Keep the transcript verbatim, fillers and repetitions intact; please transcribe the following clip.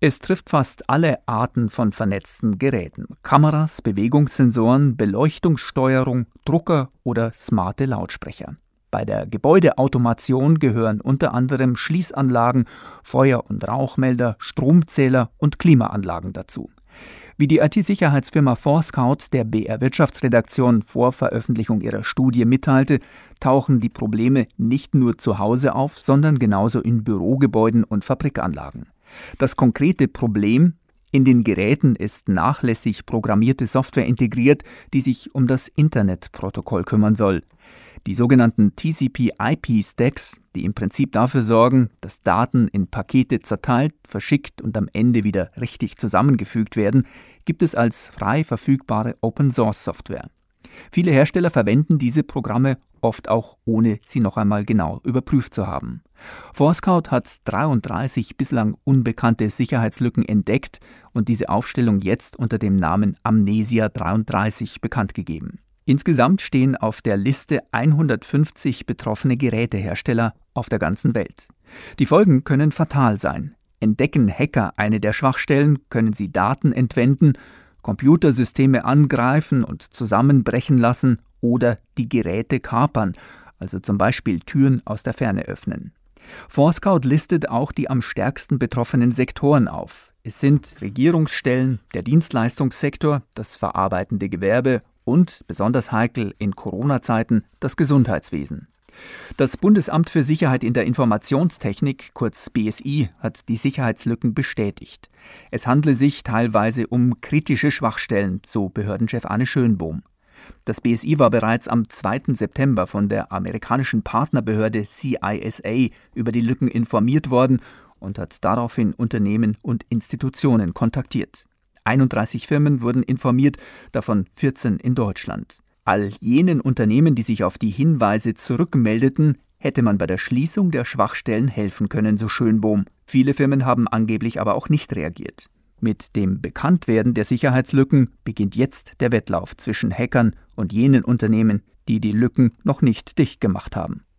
Es trifft fast alle Arten von vernetzten Geräten: Kameras, Bewegungssensoren, Beleuchtungssteuerung, Drucker oder smarte Lautsprecher. Bei der Gebäudeautomation gehören unter anderem Schließanlagen, Feuer- und Rauchmelder, Stromzähler und Klimaanlagen dazu. Wie die I T-Sicherheitsfirma Forescout der B R Wirtschaftsredaktion vor Veröffentlichung ihrer Studie mitteilte, tauchen die Probleme nicht nur zu Hause auf, sondern genauso in Bürogebäuden und Fabrikanlagen. Das konkrete Problem: In den Geräten ist nachlässig programmierte Software integriert, die sich um das Internetprotokoll kümmern soll. Die sogenannten T C P I P-Stacks, die im Prinzip dafür sorgen, dass Daten in Pakete zerteilt, verschickt und am Ende wieder richtig zusammengefügt werden, gibt es als frei verfügbare Open-Source-Software. Viele Hersteller verwenden diese Programme, oft auch ohne sie noch einmal genau überprüft zu haben. Forescout hat dreiunddreißig bislang unbekannte Sicherheitslücken entdeckt und diese Aufstellung jetzt unter dem Namen Amnesia dreiunddreißig bekannt gegeben. Insgesamt stehen auf der Liste hundertfünfzig betroffene Gerätehersteller auf der ganzen Welt. Die Folgen können fatal sein. Entdecken Hacker eine der Schwachstellen, können sie Daten entwenden, Computersysteme angreifen und zusammenbrechen lassen oder die Geräte kapern, also zum Beispiel Türen aus der Ferne öffnen. Forescout listet auch die am stärksten betroffenen Sektoren auf. Es sind Regierungsstellen, der Dienstleistungssektor, das verarbeitende Gewerbe und, besonders heikel in Corona-Zeiten, das Gesundheitswesen. Das Bundesamt für Sicherheit in der Informationstechnik, kurz B S I, hat die Sicherheitslücken bestätigt. Es handle sich teilweise um kritische Schwachstellen, so Behördenchef Arne Schönbohm. Das B S I war bereits am zweiten September von der amerikanischen Partnerbehörde C I S A über die Lücken informiert worden und hat daraufhin Unternehmen und Institutionen kontaktiert. einunddreißig Firmen wurden informiert, davon vierzehn in Deutschland. All jenen Unternehmen, die sich auf die Hinweise zurückmeldeten, hätte man bei der Schließung der Schwachstellen helfen können, so Schönbohm. Viele Firmen haben angeblich aber auch nicht reagiert. Mit dem Bekanntwerden der Sicherheitslücken beginnt jetzt der Wettlauf zwischen Hackern und jenen Unternehmen, die die Lücken noch nicht dicht gemacht haben.